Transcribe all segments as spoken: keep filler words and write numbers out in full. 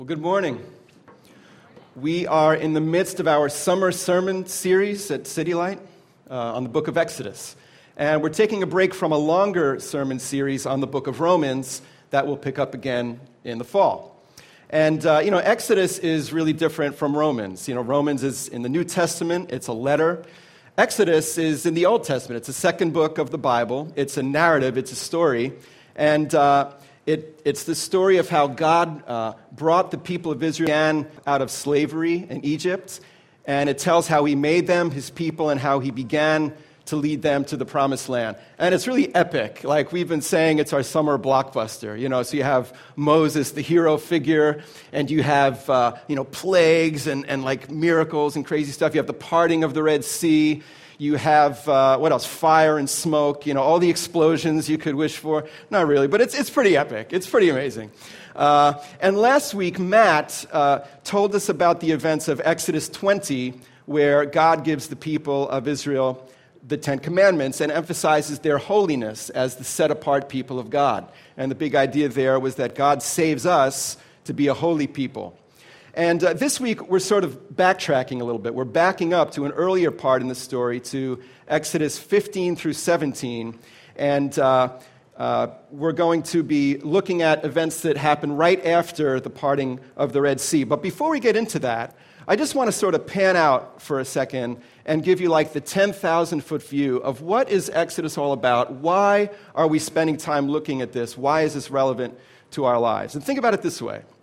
Well, good morning. We are in the midst of our summer sermon series at City Light uh, on the book of Exodus. And we're taking a break from a longer sermon series on the book of Romans that will pick up again in the fall. And, uh, you know, Exodus is really different from Romans. You know, Romans is in the New Testament. It's a letter. Exodus is in the Old Testament. It's the second book of the Bible. It's a narrative. It's a story. And uh, it, it's the story of how God uh, brought the people of Israel out of slavery in Egypt. And it tells how he made them, his people, and how he began to lead them to the promised land. And it's really epic. Like we've been saying, it's our summer blockbuster. You know, so you have Moses, the hero figure, and you have, uh, you know, plagues and, and like miracles and crazy stuff. You have the parting of the Red Sea. You have, uh, what else? Fire and smoke, you know, all the explosions you could wish for. Not really, but it's it's pretty epic. It's pretty amazing. Uh, and last week, Matt uh, told us about the events of Exodus twenty, where God gives the people of Israel the Ten Commandments and emphasizes their holiness as the set-apart people of God. And the big idea there was that God saves us to be a holy people. And uh, this week, we're sort of backtracking a little bit. We're backing up to an earlier part in the story, to Exodus fifteen through seventeen. And uh, uh, we're going to be looking at events that happen right after the parting of the Red Sea. But before we get into that, I just want to sort of pan out for a second and give you like the ten thousand foot view of what is Exodus all about? Why are we spending time looking at this? Why is this relevant to our lives? And think about it this way.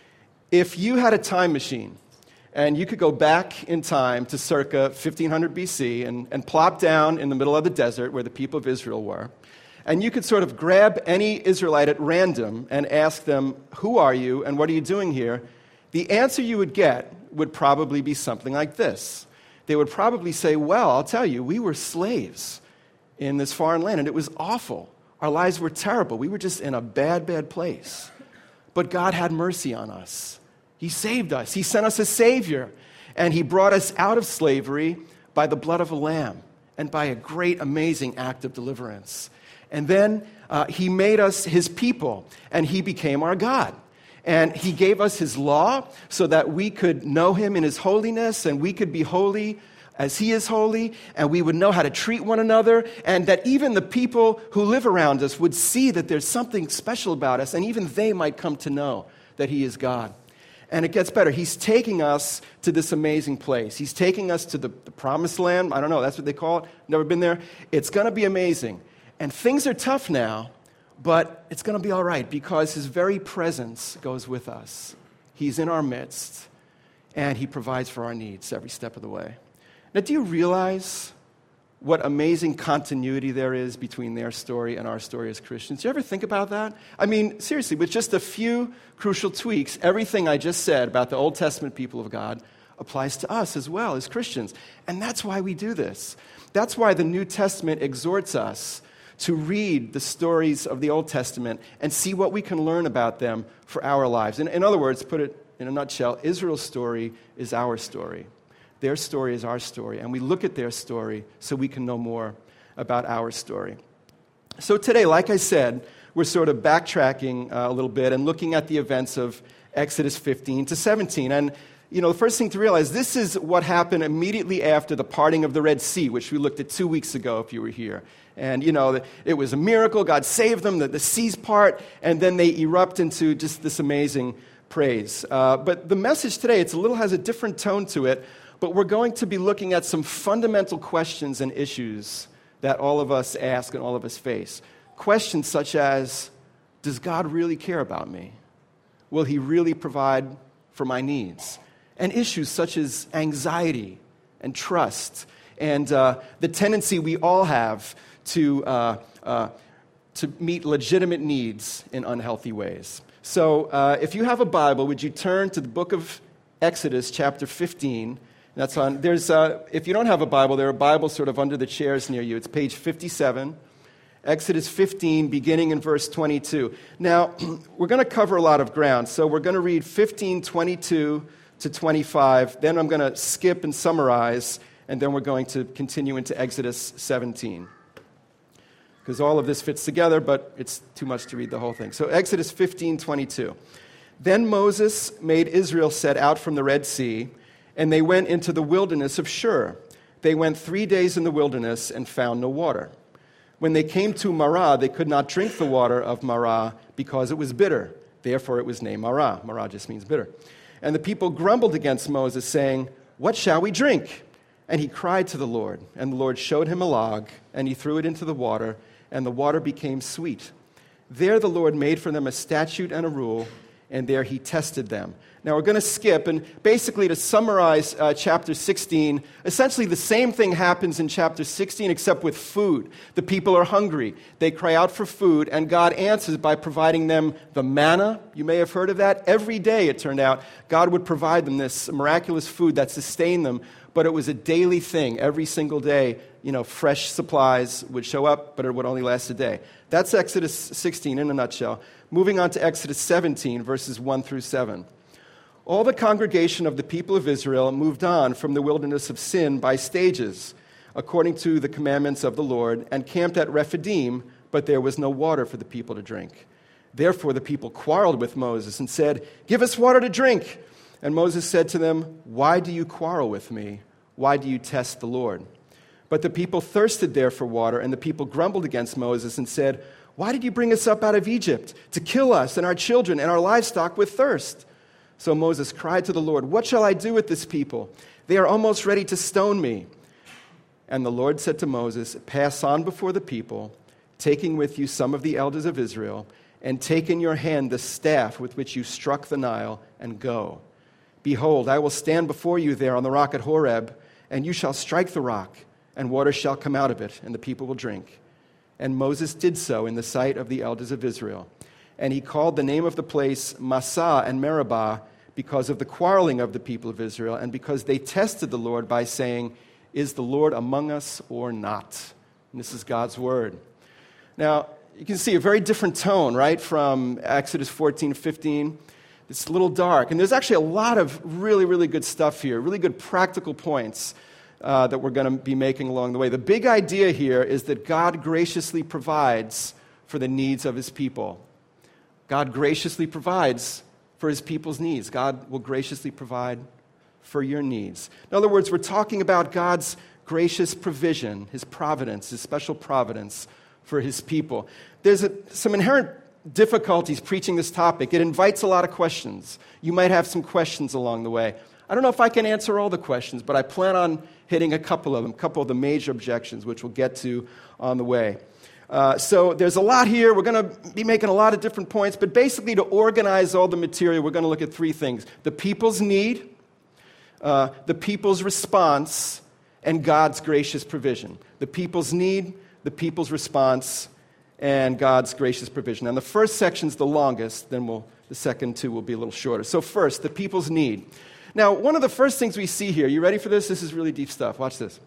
If you had a time machine and you could go back in time to circa fifteen hundred B C and, and plop down in the middle of the desert where the people of Israel were, and you could sort of grab any Israelite at random and ask them, who are you and what are you doing here? The answer you would get would probably be something like this. They would probably say, well, I'll tell you, we were slaves in this foreign land, and it was awful. Our lives were terrible. We were just in a bad, bad place. But God had mercy on us. He saved us. He sent us a Savior, and He brought us out of slavery by the blood of a lamb and by a great, amazing act of deliverance. And then uh, He made us His people, and He became our God. And He gave us His law so that we could know Him in His holiness and we could be holy as He is holy, and we would know how to treat one another, and that even the people who live around us would see that there's something special about us, and even they might come to know that He is God. And it gets better. He's taking us to this amazing place. He's taking us to the, the promised land. I don't know, that's what they call it. Never been there. It's going to be amazing. And things are tough now, but it's going to be all right because His very presence goes with us. He's in our midst, and He provides for our needs every step of the way. Now, do you realize what amazing continuity there is between their story and our story as Christians? Do you ever think about that? I mean, seriously, with just a few crucial tweaks, everything I just said about the Old Testament people of God applies to us as well as Christians. And that's why we do this. That's why the New Testament exhorts us to read the stories of the Old Testament and see what we can learn about them for our lives. In, in other words, put it in a nutshell, Israel's story is our story. Their story is our story, and we look at their story so we can know more about our story. So today, like I said, we're sort of backtracking uh, a little bit and looking at the events of Exodus fifteen to seventeen. And, you know, the first thing to realize, this is what happened immediately after the parting of the Red Sea, which we looked at two weeks ago if you were here. And, you know, it was a miracle. God saved them, the, the seas part, and then they erupt into just this amazing praise. Uh, but the message today, it's a little has a different tone to it. But we're going to be looking at some fundamental questions and issues that all of us ask and all of us face. Questions such as, does God really care about me? Will He really provide for my needs? And issues such as anxiety and trust and uh, the tendency we all have to, uh, uh, to meet legitimate needs in unhealthy ways. So uh, if you have a Bible, would you turn to the book of Exodus, chapter fifteen. That's on. There's, uh, if you don't have a Bible, there are Bibles sort of under the chairs near you. It's page fifty-seven, Exodus fifteen, beginning in verse twenty-two. Now, we're going to cover a lot of ground, so we're going to read fifteen, twenty-two to twenty-five. Then I'm going to skip and summarize, and then we're going to continue into Exodus seventeen. Because all of this fits together, but it's too much to read the whole thing. So Exodus fifteen, twenty-two. Then Moses made Israel set out from the Red Sea, and they went into the wilderness of Shur. They went three days in the wilderness and found no water. When they came to Marah, they could not drink the water of Marah because it was bitter. Therefore it was named Marah. Marah just means bitter. And the people grumbled against Moses, saying, "What shall we drink?" And he cried to the Lord. And the Lord showed him a log, and he threw it into the water, and the water became sweet. There the Lord made for them a statute and a rule, and there he tested them. Now we're going to skip, and basically to summarize uh, chapter sixteen, essentially the same thing happens in chapter sixteen except with food. The people are hungry. They cry out for food, and God answers by providing them the manna. You may have heard of that. Every day, it turned out, God would provide them this miraculous food that sustained them, but it was a daily thing. Every single day, you know, fresh supplies would show up, but it would only last a day. That's Exodus sixteen in a nutshell. Moving on to Exodus seventeen, verses one through seven. All the congregation of the people of Israel moved on from the wilderness of Sin by stages, according to the commandments of the Lord, and camped at Rephidim, but there was no water for the people to drink. Therefore the people quarreled with Moses and said, "Give us water to drink." And Moses said to them, "Why do you quarrel with me? Why do you test the Lord?" But the people thirsted there for water, and the people grumbled against Moses and said, "Why did you bring us up out of Egypt to kill us and our children and our livestock with thirst?" So Moses cried to the Lord, "What shall I do with this people? They are almost ready to stone me." And the Lord said to Moses, "Pass on before the people, taking with you some of the elders of Israel, and take in your hand the staff with which you struck the Nile, and go. Behold, I will stand before you there on the rock at Horeb, and you shall strike the rock, and water shall come out of it, and the people will drink." And Moses did so in the sight of the elders of Israel. And he called the name of the place Massah and Meribah because of the quarreling of the people of Israel, and because they tested the Lord by saying, "Is the Lord among us or not?" And this is God's word. Now, you can see a very different tone, right, from Exodus fourteen, fifteen. It's a little dark. And there's actually a lot of really, really good stuff here, really good practical points uh, that we're going to be making along the way. The big idea here is that God graciously provides for the needs of his people. God graciously provides for his people's needs. God will graciously provide for your needs. In other words, we're talking about God's gracious provision, his providence, his special providence for his people. There's a, some inherent difficulties preaching this topic. It invites a lot of questions. You might have some questions along the way. I don't know if I can answer all the questions, but I plan on hitting a couple of them, a couple of the major objections, which we'll get to on the way. Uh, so there's a lot here. We're going to be making a lot of different points, but basically to organize all the material, we're going to look at three things: the people's need, uh, the people's response, and God's gracious provision. The people's need, the people's response, and God's gracious provision. And the first section's the longest, then we'll, the second two will be a little shorter. So first, the people's need. Now, one of the first things we see here, you ready for this? This is really deep stuff. Watch this.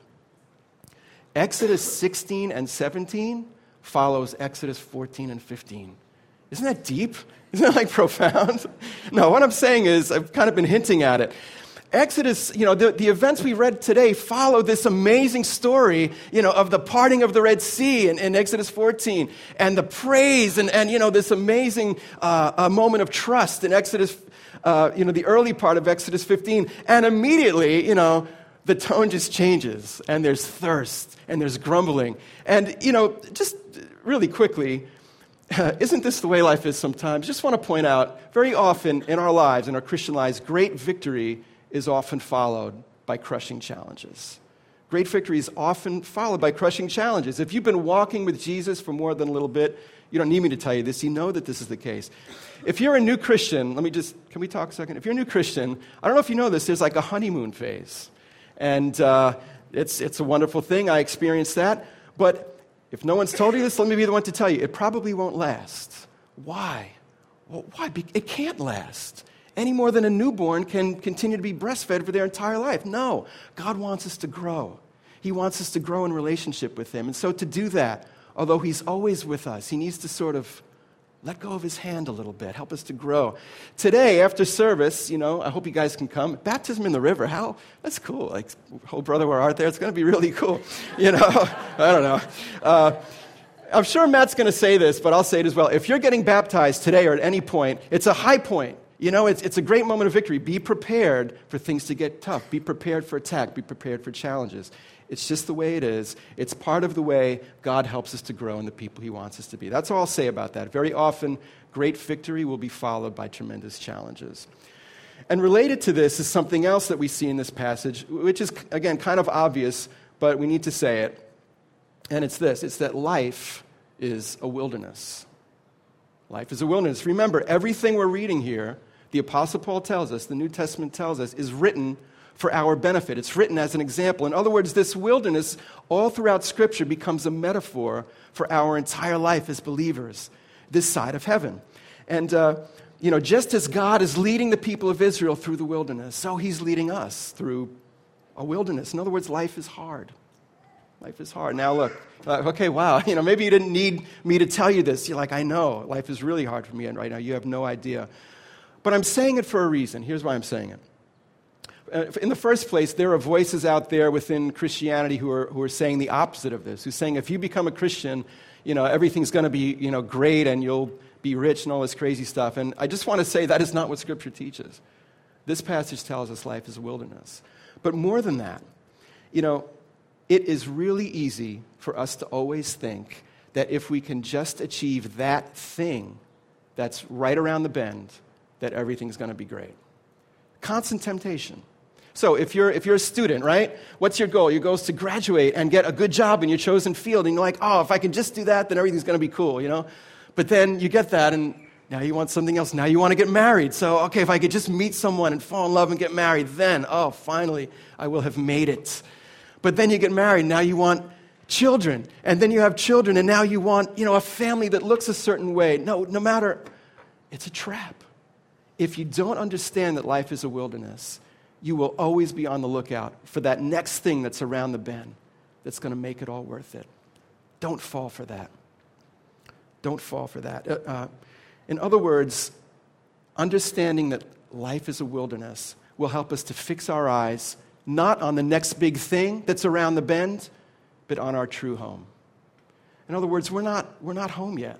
Exodus sixteen and seventeen follows Exodus fourteen and fifteen. Isn't that deep? Isn't that like profound? No, what I'm saying is, I've kind of been hinting at it. Exodus, you know, the, the events we read today follow this amazing story, you know, of the parting of the Red Sea in, in Exodus fourteen, and the praise, and, and you know, this amazing uh, a moment of trust in Exodus, uh, you know, the early part of Exodus fifteen. And immediately, you know, the tone just changes, and there's thirst, and there's grumbling. And, you know, just really quickly, uh, isn't this the way life is sometimes? Just want to point out, very often in our lives, in our Christian lives, great victory is often followed by crushing challenges. Great victory is often followed by crushing challenges. If you've been walking with Jesus for more than a little bit, you don't need me to tell you this. You know that this is the case. If you're a new Christian, let me just, can we talk a second? If you're a new Christian, I don't know if you know this, there's like a honeymoon phase. And uh, it's it's a wonderful thing. I experienced that. But if no one's told you this, let me be the one to tell you. It probably won't last. Why? Well, why? It can't last any more than a newborn can continue to be breastfed for their entire life. No. God wants us to grow. He wants us to grow in relationship with him. And so to do that, although he's always with us, he needs to sort of let go of his hand a little bit, help us to grow. Today, after service, you know, I hope you guys can come. Baptism in the river, how? That's cool. Like, oh, brother, we're out there. It's going to be really cool. You know, I don't know. Uh, I'm sure Matt's going to say this, but I'll say it as well. If you're getting baptized today or at any point, it's a high point. You know, it's, it's a great moment of victory. Be prepared for things to get tough. Be prepared for attack. Be prepared for challenges. It's just the way it is. It's part of the way God helps us to grow in the people he wants us to be. That's all I'll say about that. Very often, great victory will be followed by tremendous challenges. And related to this is something else that we see in this passage, which is, again, kind of obvious, but we need to say it. And it's this. It's that life is a wilderness. Life is a wilderness. Remember, everything we're reading here, the Apostle Paul tells us, the New Testament tells us, is written for our benefit. It's written as an example. In other words, this wilderness all throughout Scripture becomes a metaphor for our entire life as believers, this side of heaven. And, uh, you know, just as God is leading the people of Israel through the wilderness, so he's leading us through a wilderness. In other words, life is hard. Life is hard. Now look, uh, okay, wow, you know, maybe you didn't need me to tell you this. You're like, I know, life is really hard for me right now. You have no idea. But I'm saying it for a reason. Here's why I'm saying it. Uh, in the first place, there are voices out there within Christianity who are who are saying the opposite of this, who's saying if you become a Christian, you know, everything's going to be, you know, great and you'll be rich and all this crazy stuff. And I just want to say that is not what Scripture teaches. This passage tells us life is a wilderness. But more than that, you know, it is really easy for us to always think that if we can just achieve that thing that's right around the bend, that everything's going to be great. Constant temptation. So if you're if you're a student, right, what's your goal? Your goal is to graduate and get a good job in your chosen field. And you're like, oh, if I can just do that, then everything's going to be cool, you know? But then you get that, and now you want something else. Now you want to get married. So, okay, if I could just meet someone and fall in love and get married, then, oh, finally, I will have made it. But then you get married. Now you want children. And then you have children, and now you want, you know, a family that looks a certain way. No, no matter, it's a trap. If you don't understand that life is a wilderness, you will always be on the lookout for that next thing that's around the bend that's going to make it all worth it. Don't fall for that. Don't fall for that. Uh, uh, in other words, understanding that life is a wilderness will help us to fix our eyes not on the next big thing that's around the bend, but on our true home. In other words, we're not, we're not home yet.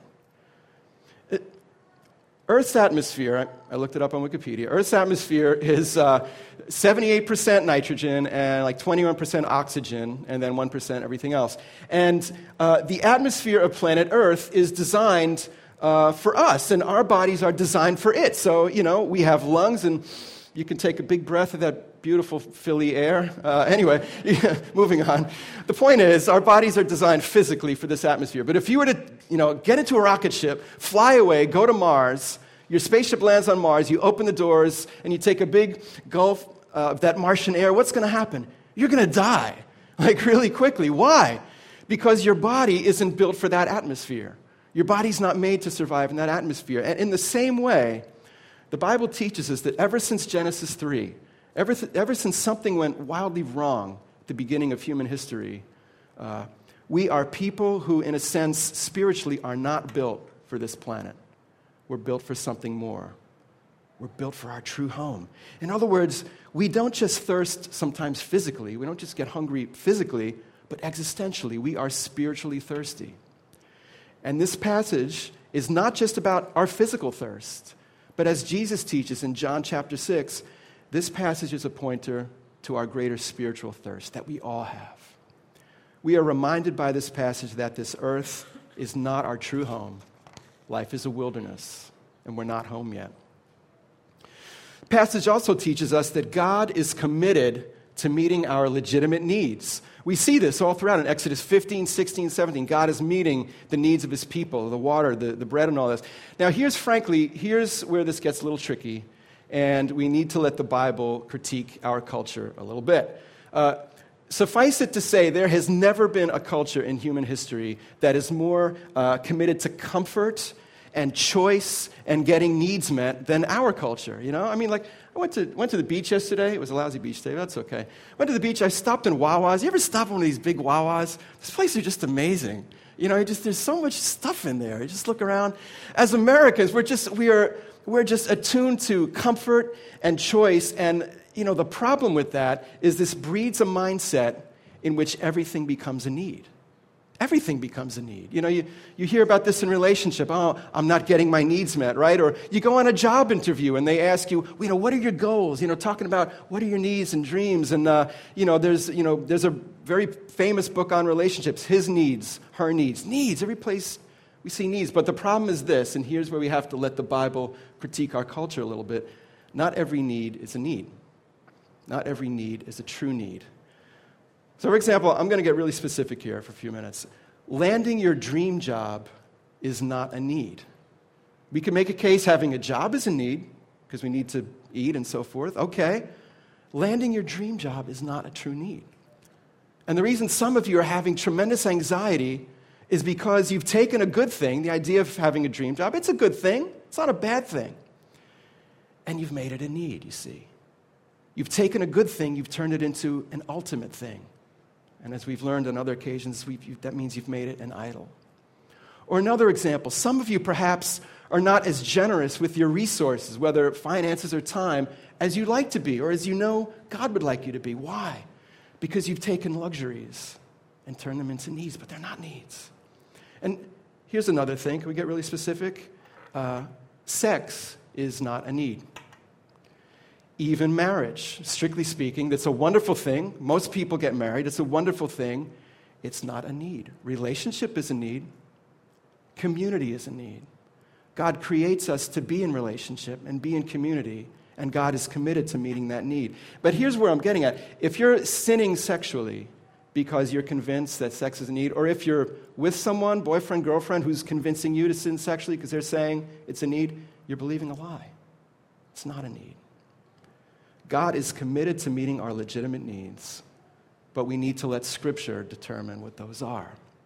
It, Earth's atmosphere, I, I looked it up on Wikipedia, Earth's atmosphere is uh, seventy-eight percent nitrogen and like twenty-one percent oxygen and then one percent everything else. And uh, the atmosphere of planet Earth is designed uh, for us, and our bodies are designed for it. So, you know, we have lungs, and you can take a big breath of that beautiful Philly air. Uh, anyway, moving on. The point is, our bodies are designed physically for this atmosphere. But if you were to, you know, get into a rocket ship, fly away, go to Mars, your spaceship lands on Mars, you open the doors, and you take a big gulp of that Martian air, what's going to happen? You're going to die, like really quickly. Why? Because your body isn't built for that atmosphere. Your body's not made to survive in that atmosphere. And in the same way, the Bible teaches us that ever since Genesis three, ever, th- ever since something went wildly wrong at the beginning of human history, uh, we are people who, in a sense, spiritually are not built for this planet. We're built for something more. We're built for our true home. In other words, we don't just thirst sometimes physically. We don't just get hungry physically, but existentially. We are spiritually thirsty. And this passage is not just about our physical thirst, but as Jesus teaches in John chapter six, this passage is a pointer to our greater spiritual thirst that we all have. We are reminded by this passage that this earth is not our true home. Life is a wilderness, and we're not home yet. The passage also teaches us that God is committed to meeting our legitimate needs. We see this all throughout in Exodus fifteen, sixteen, seventeen. God is meeting the needs of his people, the water, the, the bread, and all this. Now, here's frankly, here's where this gets a little tricky, and we need to let the Bible critique our culture a little bit. Uh, suffice it to say, there has never been a culture in human history that is more uh, committed to comfort and choice and getting needs met than our culture, you know? I mean, like, I went to went to the beach yesterday. It was a lousy beach day. That's okay. Went to the beach. I stopped in Wawa's. You ever stop in one of these big Wawa's? This place is just amazing. You know, you just there's so much stuff in there. You just look around. As Americans, we're just we are we're just attuned to comfort and choice. And you know, the problem with that is this breeds a mindset in which everything becomes a need. Everything becomes a need. You know, you, you hear about this in relationship. Oh, I'm not getting my needs met, right? Or you go on a job interview and they ask you, you know, what are your goals? You know, talking about what are your needs and dreams. And, uh, you know, there's, you know, there's a very famous book on relationships, his needs, her needs. Needs, every place we see needs. But the problem is this, and here's where we have to let the Bible critique our culture a little bit. Not every need is a need. Not every need is a true need. So, for example, I'm going to get really specific here for a few minutes. Landing your dream job is not a need. We can make a case having a job is a need, because we need to eat and so forth. Okay. Landing your dream job is not a true need. And the reason some of you are having tremendous anxiety is because you've taken a good thing, the idea of having a dream job. It's a good thing. It's not a bad thing. And you've made it a need, you see. You've taken a good thing, you've turned it into an ultimate thing. And as we've learned on other occasions, we've, that means you've made it an idol. Or another example, some of you perhaps are not as generous with your resources, whether finances or time, as you'd like to be, or as you know God would like you to be. Why? Because you've taken luxuries and turned them into needs, but they're not needs. And here's another thing. Can we get really specific? Uh, sex is not a need. Even marriage, strictly speaking, that's a wonderful thing. Most people get married. It's a wonderful thing. It's not a need. Relationship is a need. Community is a need. God creates us to be in relationship and be in community, and God is committed to meeting that need. But here's where I'm getting at. If you're sinning sexually because you're convinced that sex is a need, or if you're with someone, boyfriend, girlfriend, who's convincing you to sin sexually because they're saying it's a need, you're believing a lie. It's not a need. God is committed to meeting our legitimate needs, but we need to let Scripture determine what those are.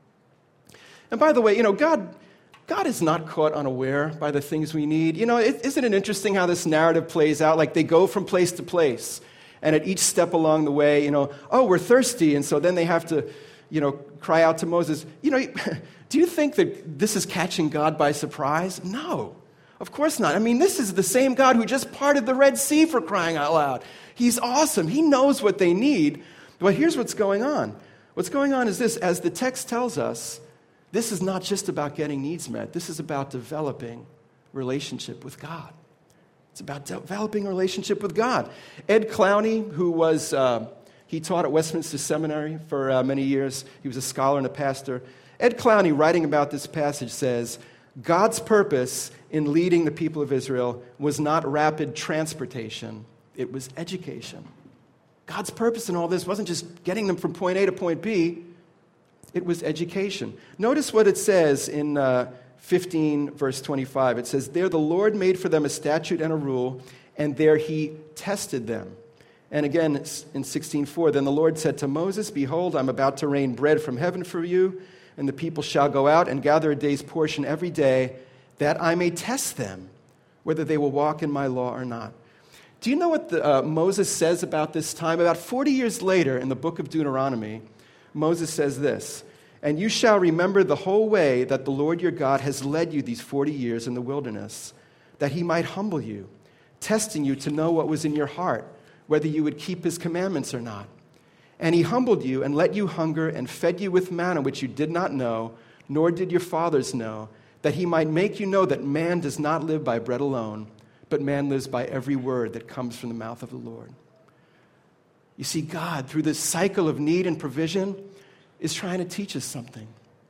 And by the way, you know, God, God is not caught unaware by the things we need. You know, it, isn't it interesting how this narrative plays out? Like they go from place to place, and at each step along the way, you know, oh, we're thirsty, and so then they have to, you know, cry out to Moses. You know, do you think that this is catching God by surprise? No. Of course not. I mean, this is the same God who just parted the Red Sea, for crying out loud. He's awesome. He knows what they need. But here's what's going on. What's going on is this. As the text tells us, this is not just about getting needs met. This is about developing relationship with God. It's about developing a relationship with God. Ed Clowney, who was, uh, he taught at Westminster Seminary for uh, many years. He was a scholar and a pastor. Ed Clowney, writing about this passage, says, God's purpose in leading the people of Israel was not rapid transportation, it was education. God's purpose in all this wasn't just getting them from point A to point B, it was education. Notice what it says in uh, fifteen, verse twenty-five. It says, there the Lord made for them a statute and a rule, and there he tested them. And again, in sixteen four, then the Lord said to Moses, behold, I'm about to rain bread from heaven for you, and the people shall go out and gather a day's portion every day, that I may test them, whether they will walk in my law or not. Do you know what the, uh, Moses says about this time? About forty years later, in the book of Deuteronomy, Moses says this, and you shall remember the whole way that the Lord your God has led you these forty years in the wilderness, that he might humble you, testing you to know what was in your heart, whether you would keep his commandments or not. And he humbled you and let you hunger and fed you with manna which you did not know, nor did your fathers know, that he might make you know that man does not live by bread alone, but man lives by every word that comes from the mouth of the Lord. You see, God, through this cycle of need and provision, is trying to teach us something,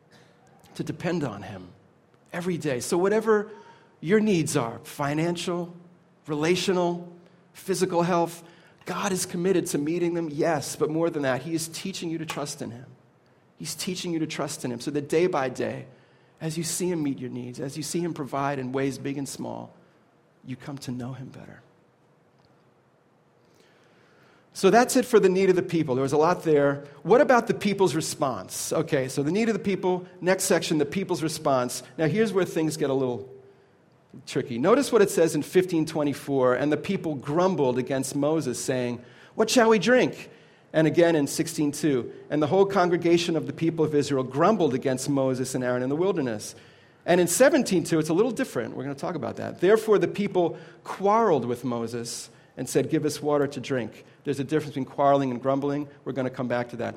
to depend on him every day. So whatever your needs are, financial, relational, physical health, God is committed to meeting them, yes, but more than that, he is teaching you to trust in him. He's teaching you to trust in him so that day by day, as you see him meet your needs, as you see him provide in ways big and small, you come to know him better. So that's it for the need of the people. There was a lot there. What about the people's response? Okay, so the need of the people, next section, the people's response. Now here's where things get a little tricky. Notice what it says in fifteen twenty-four, and the people grumbled against Moses, saying, what shall we drink? And again in sixteen two, and the whole congregation of the people of Israel grumbled against Moses and Aaron in the wilderness. And in seventeen two, it's a little different. We're going to talk about that. Therefore the people quarreled with Moses and said, give us water to drink. There's a difference between quarreling and grumbling. We're going to come back to that.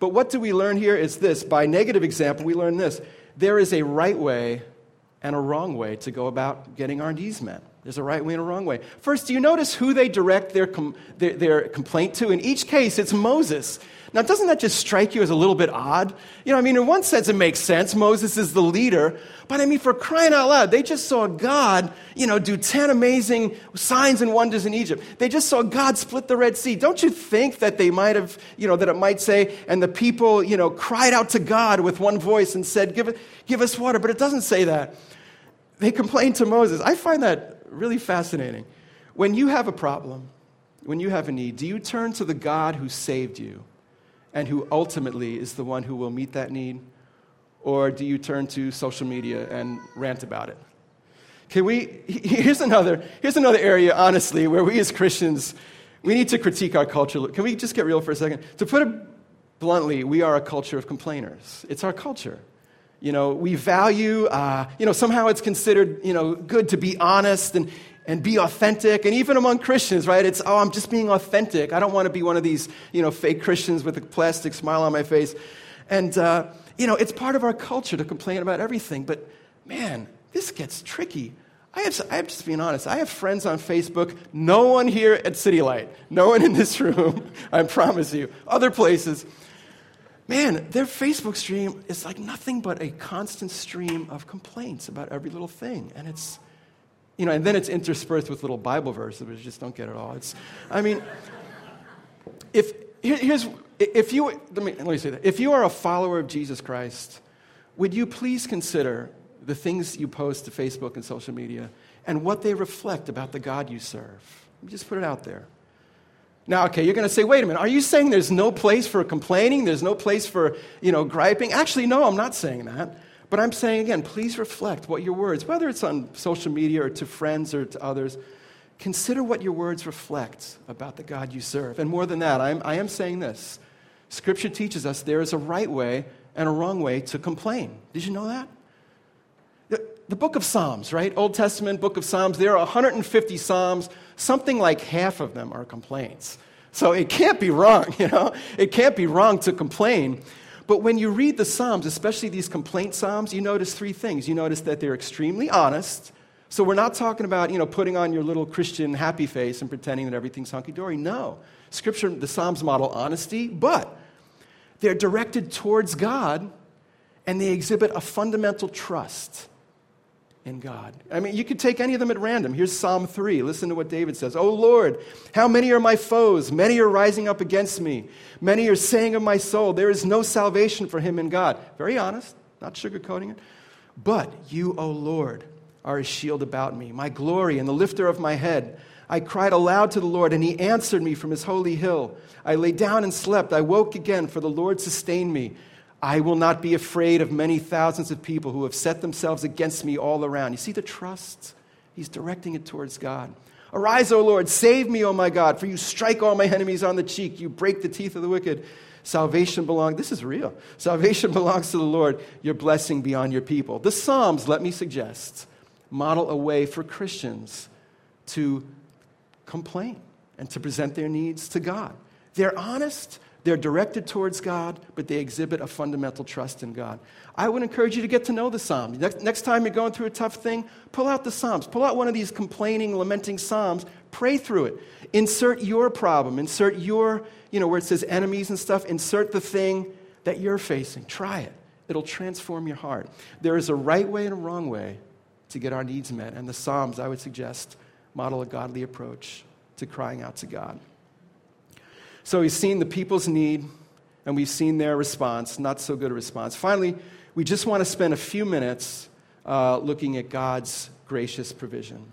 But what do we learn here is this. By negative example, we learn this. There is a right way and a wrong way to go about getting our needs met. There's a right way and a wrong way. First, do you notice who they direct their, com- their, their complaint to? In each case, it's Moses. Now, doesn't that just strike you as a little bit odd? You know, I mean, in one sense, it makes sense. Moses is the leader. But, I mean, for crying out loud, they just saw God, you know, do ten amazing signs and wonders in Egypt. They just saw God split the Red Sea. Don't you think that they might have, you know, that it might say, and the people, you know, cried out to God with one voice and said, give, it, give us water. But it doesn't say that. They complained to Moses. I find that really fascinating. When you have a problem, when you have a need, do you turn to the God who saved you and who ultimately is the one who will meet that need? Or do you turn to social media and rant about it? Can we, here's another, here's another area, honestly, where we as Christians, we need to critique our culture. Can we just get real for a second? To put it bluntly, we are a culture of complainers. It's our culture. You know, we value, uh, you know, somehow it's considered, you know, good to be honest and, and be authentic. And even among Christians, right, it's, oh, I'm just being authentic. I don't want to be one of these, you know, fake Christians with a plastic smile on my face. And, uh, you know, it's part of our culture to complain about everything. But, man, this gets tricky. I have, I have just being honest, I have friends on Facebook, no one here at City Light, no one in this room, I promise you, other places. Man, their Facebook stream is like nothing but a constant stream of complaints about every little thing. And it's, you know, and then it's interspersed with little Bible verses, which you just don't get at all. It's, I mean, if, here, here's, if you, let me, let me say that. If you are a follower of Jesus Christ, would you please consider the things you post to Facebook and social media and what they reflect about the God you serve? Let me just put it out there. Now, okay, you're going to say, wait a minute, are you saying there's no place for complaining? There's no place for, you know, griping? Actually, no, I'm not saying that. But I'm saying, again, please reflect what your words, whether it's on social media or to friends or to others, consider what your words reflect about the God you serve. And more than that, I'm, I am saying this. Scripture teaches us there is a right way and a wrong way to complain. Did you know that? The, the book of Psalms, right? Old Testament book of Psalms, there are one hundred fifty Psalms. Something like half of them are complaints. So it can't be wrong, you know? It can't be wrong to complain. But when you read the Psalms, especially these complaint Psalms, you notice three things. You notice that they're extremely honest. So we're not talking about, you know, putting on your little Christian happy face and pretending that everything's hunky-dory. No. Scripture, the Psalms model honesty, but they're directed towards God, and they exhibit a fundamental trust in God. I mean, you could take any of them at random. Here's Psalm three. Listen to what David says. "O Lord, how many are my foes? Many are rising up against me. Many are saying of my soul, there is no salvation for him in God." Very honest, not sugarcoating it. "But you, O Lord, are a shield about me, my glory and the lifter of my head. I cried aloud to the Lord, and he answered me from his holy hill. I lay down and slept. I woke again, for the Lord sustained me. I will not be afraid of many thousands of people who have set themselves against me all around." You see the trust? He's directing it towards God. "Arise, O Lord, save me, O my God, for you strike all my enemies on the cheek. You break the teeth of the wicked. Salvation belongs," this is real, "salvation belongs to the Lord, your blessing be on your people." The Psalms, let me suggest, model a way for Christians to complain and to present their needs to God. They're honest. They're directed towards God, but they exhibit a fundamental trust in God. I would encourage you to get to know the Psalms. Next, next time you're going through a tough thing, pull out the Psalms. Pull out one of these complaining, lamenting Psalms. Pray through it. Insert your problem. Insert your, you know, where it says enemies and stuff. Insert the thing that you're facing. Try it. It'll transform your heart. There is a right way and a wrong way to get our needs met. And the Psalms, I would suggest, model a godly approach to crying out to God. So we've seen the people's need, and we've seen their response, not so good a response. Finally, we just want to spend a few minutes uh, looking at God's gracious provision.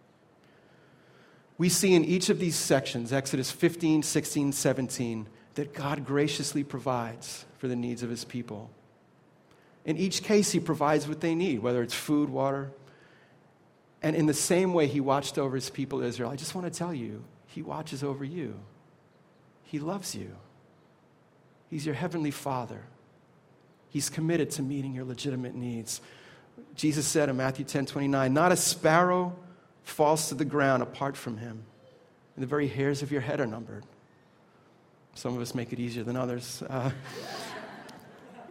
We see in each of these sections, Exodus fifteen, sixteen, seventeen, that God graciously provides for the needs of his people. In each case, he provides what they need, whether it's food, water. And in the same way he watched over his people Israel, I just want to tell you, he watches over you. He loves you. He's your heavenly Father. He's committed to meeting your legitimate needs. Jesus said in Matthew ten twenty-nine, "Not a sparrow falls to the ground apart from him, and the very hairs of your head are numbered." Some of us make it easier than others. Uh,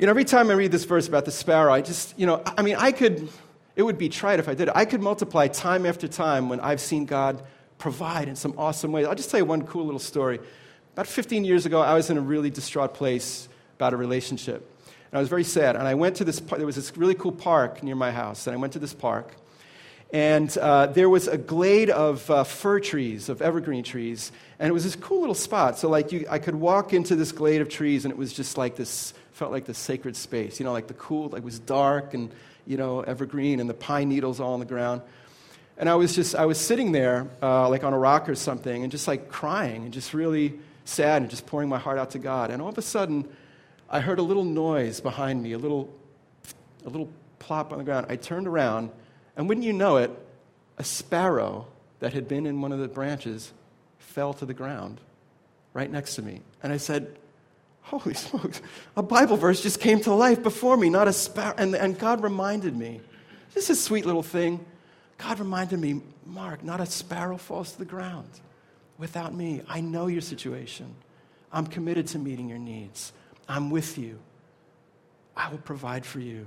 You know, every time I read this verse about the sparrow, I just, you know, I mean, I could, it would be trite if I did it. I could multiply time after time when I've seen God provide in some awesome ways. I'll just tell you one cool little story. About fifteen years ago, I was in a really distraught place about a relationship. And I was very sad. And I went to this, there was this really cool park near my house. And I went to this park. And uh, there was a glade of uh, fir trees, of evergreen trees. And it was this cool little spot. So like you, I could walk into this glade of trees, and it was just like this, felt like the sacred space. You know, like the cool, like it was dark and, you know, evergreen and the pine needles all on the ground. And I was just, I was sitting there, uh, like on a rock or something, and just like crying and just really sad and just pouring my heart out to God. And all of a sudden, I heard a little noise behind me, a little, a little plop on the ground. I turned around, and wouldn't you know it, a sparrow that had been in one of the branches fell to the ground right next to me. And I said, holy smokes, a Bible verse just came to life before me, not a sparrow. And, and God reminded me, this is a sweet little thing. God reminded me, Mark, not a sparrow falls to the ground without me. I know your situation. I'm committed to meeting your needs. I'm with you. I will provide for you.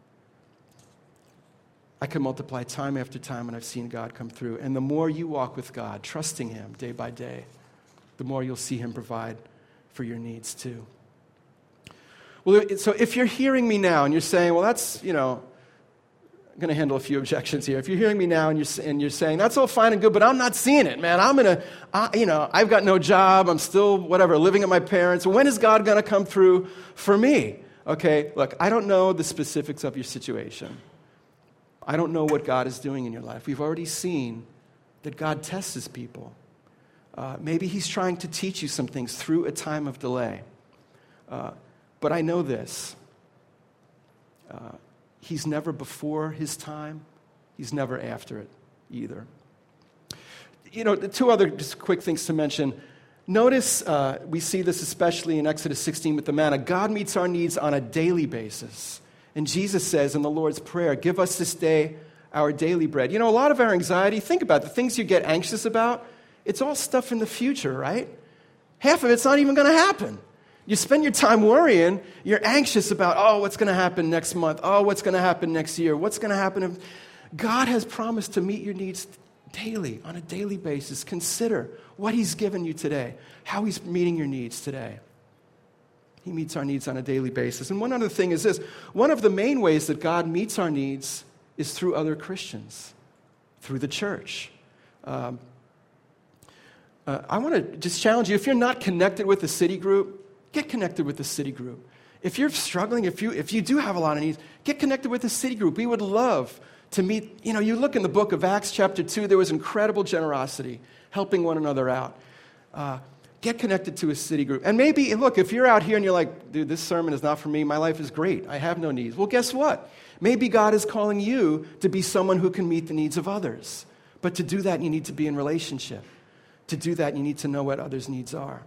I can multiply time after time, and I've seen God come through. And the more you walk with God, trusting Him day by day, the more you'll see Him provide for your needs too. Well, so if you're hearing me now and you're saying, well, that's, you know, I'm going to handle a few objections here. If you're hearing me now and you're, and you're saying, that's all fine and good, but I'm not seeing it, man. I'm going to, you know, I've got no job. I'm still, whatever, living at my parents'. When is God going to come through for me? Okay, look, I don't know the specifics of your situation. I don't know what God is doing in your life. We've already seen that God tests His people. Uh, maybe He's trying to teach you some things through a time of delay. Uh, but I know this. Uh, he's never before His time. He's never after it either. You know, the two other just quick things to mention. Notice, uh, we see this especially in Exodus sixteen with the manna. God meets our needs on a daily basis. And Jesus says in the Lord's Prayer, give us this day our daily bread. You know, a lot of our anxiety, think about it, the things you get anxious about, it's all stuff in the future, right? Half of it's not even going to happen. You spend your time worrying, you're anxious about, oh, what's going to happen next month? Oh, what's going to happen next year? What's going to happen? If... God has promised to meet your needs daily, on a daily basis. Consider what He's given you today, how He's meeting your needs today. He meets our needs on a daily basis. And one other thing is this. One of the main ways that God meets our needs is through other Christians, through the church. Um, uh, I want to just challenge you, if you're not connected with the city group, get connected with the city group. If you're struggling, if you if you do have a lot of needs, get connected with the city group. We would love to meet, you know, you look in the book of Acts chapter two, there was incredible generosity, helping one another out. Uh, Get connected to a city group. And maybe, look, if you're out here and you're like, dude, this sermon is not for me. My life is great. I have no needs. Well, guess what? Maybe God is calling you to be someone who can meet the needs of others. But to do that, you need to be in relationship. To do that, you need to know what others' needs are.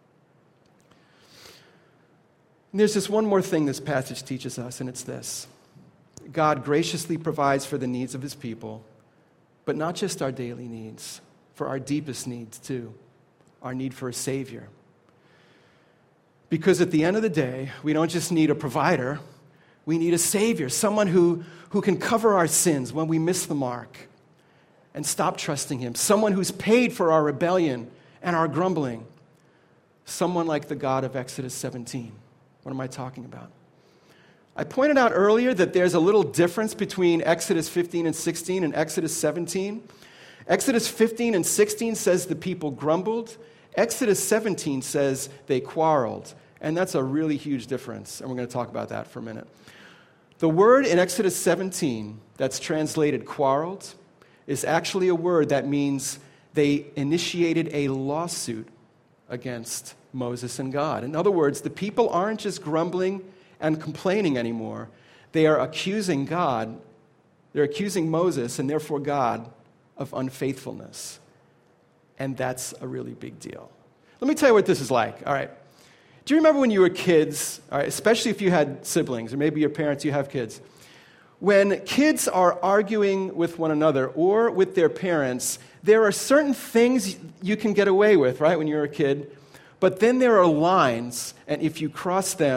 And there's this one more thing this passage teaches us, and it's this. God graciously provides for the needs of His people, but not just our daily needs, for our deepest needs too. Our need for a Savior. Because at the end of the day, we don't just need a provider, we need a Savior, someone who, who can cover our sins when we miss the mark and stop trusting Him, someone who's paid for our rebellion and our grumbling, someone like the God of Exodus seventeen. What am I talking about? I pointed out earlier that there's a little difference between Exodus fifteen and sixteen and Exodus seventeen. Exodus fifteen and sixteen says the people grumbled. Exodus seventeen says they quarreled. And that's a really huge difference. And we're going to talk about that for a minute. The word in Exodus seventeen that's translated quarreled is actually a word that means they initiated a lawsuit against Moses and God. In other words, the people aren't just grumbling and complaining anymore. They are accusing God. They're accusing Moses and therefore God of unfaithfulness. And that's a really big deal. Let me tell you what this is like. All right. Do you remember when you were kids, all right, especially if you had siblings, or maybe your parents, you have kids, when kids are arguing with one another or with their parents, there are certain things you can get away with, right, when you're a kid, but then there are lines, and if you cross them,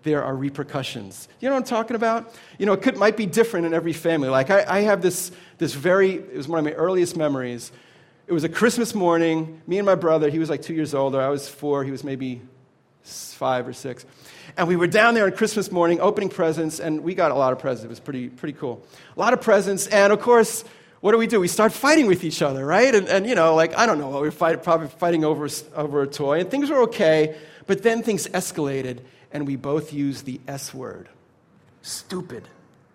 there are repercussions. You know what I'm talking about? You know, it could, might be different in every family. Like, I, I have this, this very, it was one of my earliest memories. It was a Christmas morning. Me and my brother, he was like two years older. I was four. He was maybe five or six. And we were down there on Christmas morning opening presents, and we got a lot of presents. It was pretty pretty cool. A lot of presents, and of course, what do we do? We start fighting with each other, right? And, and you know, like, I don't know, we were fight, probably fighting over, over a toy, and things were okay, but then things escalated, and we both used the S word. Stupid.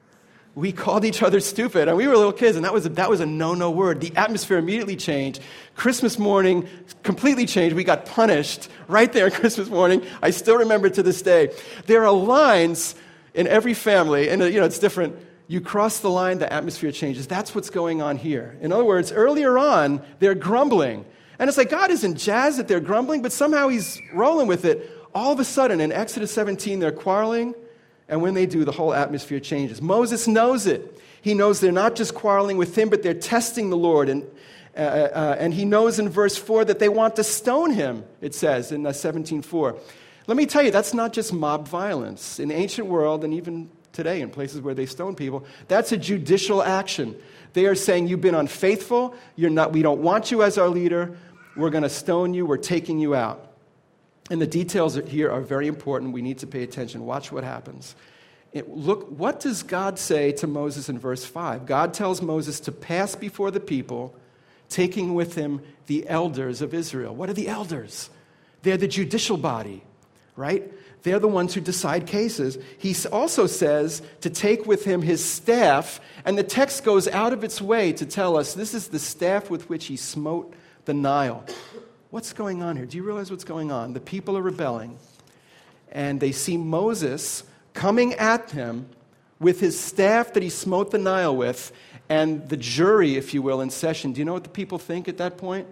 We called each other stupid, and we were little kids, and that was a, that was a no-no word. The atmosphere immediately changed. Christmas morning completely changed. We got punished right there on Christmas morning. I still remember to this day. There are lines in every family, and you know it's different. You cross the line, the atmosphere changes. That's what's going on here. In other words, earlier on, they're grumbling. And it's like God isn't jazzed that they're grumbling, but somehow he's rolling with it. All of a sudden, in Exodus seventeen, they're quarreling. And when they do, the whole atmosphere changes. Moses knows it. He knows they're not just quarreling with him, but they're testing the Lord. And, uh, uh, and he knows in verse four that they want to stone him, it says in uh, seventeen four. Let me tell you, that's not just mob violence. In the ancient world, and even today in places where they stone people, that's a judicial action. They are saying, you've been unfaithful, you're not, we don't want you as our leader, we're going to stone you, we're taking you out. And the details here are very important. We need to pay attention. Watch what happens. It, look, what does God say to Moses in verse five? God tells Moses to pass before the people, taking with him the elders of Israel. What are the elders? They're the judicial body, right? They're the ones who decide cases. He also says to take with him his staff, and the text goes out of its way to tell us this is the staff with which he smote the Nile. What's going on here? Do you realize what's going on? The people are rebelling, and they see Moses coming at them with his staff that he smote the Nile with, and the jury, if you will, in session. Do you know what the people think at that point?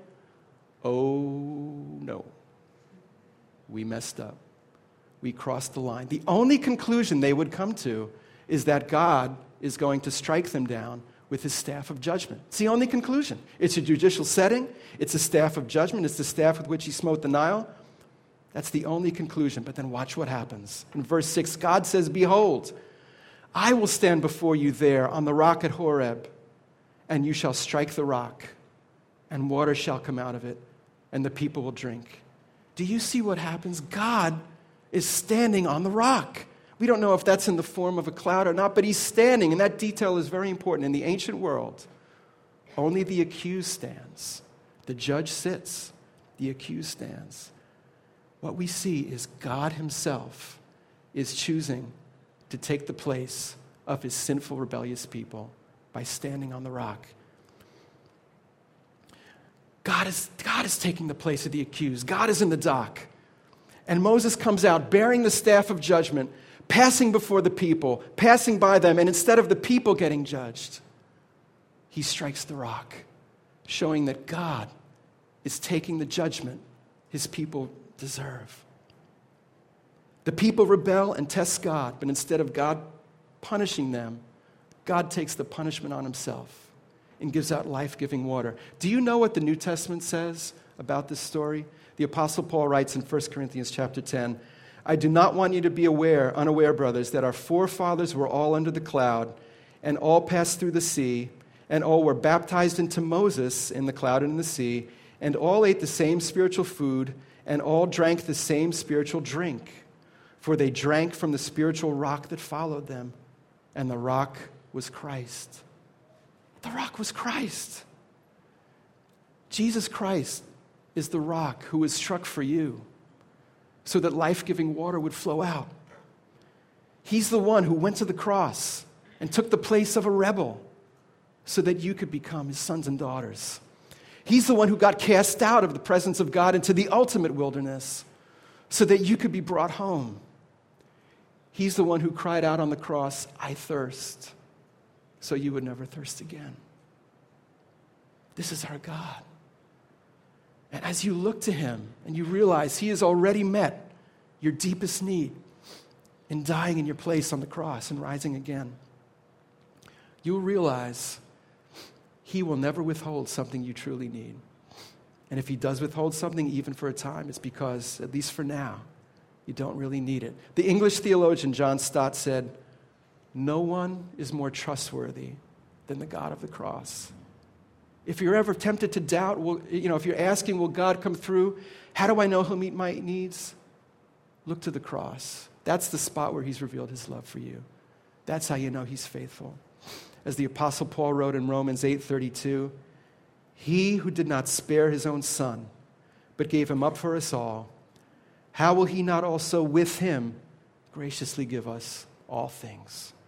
Oh, no. We messed up. We crossed the line. The only conclusion they would come to is that God is going to strike them down with his staff of judgment. It's the only conclusion. It's a judicial setting. It's a staff of judgment. It's the staff with which he smote the Nile. That's the only conclusion. But then watch what happens. In verse six, God says, behold, I will stand before you there on the rock at Horeb, and you shall strike the rock, and water shall come out of it, and the people will drink. Do you see what happens? God is standing on the rock. We don't know if that's in the form of a cloud or not, but he's standing, and that detail is very important. In the ancient world, only the accused stands. The judge sits, the accused stands. What we see is God himself is choosing to take the place of his sinful, rebellious people by standing on the rock. God is, God is taking the place of the accused. God is in the dock. And Moses comes out bearing the staff of judgment, passing before the people, passing by them, and instead of the people getting judged, he strikes the rock, showing that God is taking the judgment his people deserve. The people rebel and test God, but instead of God punishing them, God takes the punishment on himself and gives out life-giving water. Do you know what the New Testament says about this story? The Apostle Paul writes in First Corinthians chapter ten, I do not want you to be aware, unaware, brothers, that our forefathers were all under the cloud, and all passed through the sea, and all were baptized into Moses in the cloud and in the sea, and all ate the same spiritual food, and all drank the same spiritual drink. For they drank from the spiritual rock that followed them, and the rock was Christ. The rock was Christ. Jesus Christ is the rock who was struck for you, so that life-giving water would flow out. He's the one who went to the cross and took the place of a rebel so that you could become his sons and daughters. He's the one who got cast out of the presence of God into the ultimate wilderness so that you could be brought home. He's the one who cried out on the cross, I thirst, so you would never thirst again. This is our God. And as you look to him and you realize he has already met your deepest need in dying in your place on the cross and rising again, you'll realize he will never withhold something you truly need. And if he does withhold something, even for a time, it's because, at least for now, you don't really need it. The English theologian John Stott said, "No one is more trustworthy than the God of the cross." If you're ever tempted to doubt, will, you know, if you're asking, will God come through? How do I know he'll meet my needs? Look to the cross. That's the spot where he's revealed his love for you. That's how you know he's faithful. As the Apostle Paul wrote in Romans eight thirty-two, "He who did not spare his own son, but gave him up for us all, how will he not also with him graciously give us all things?"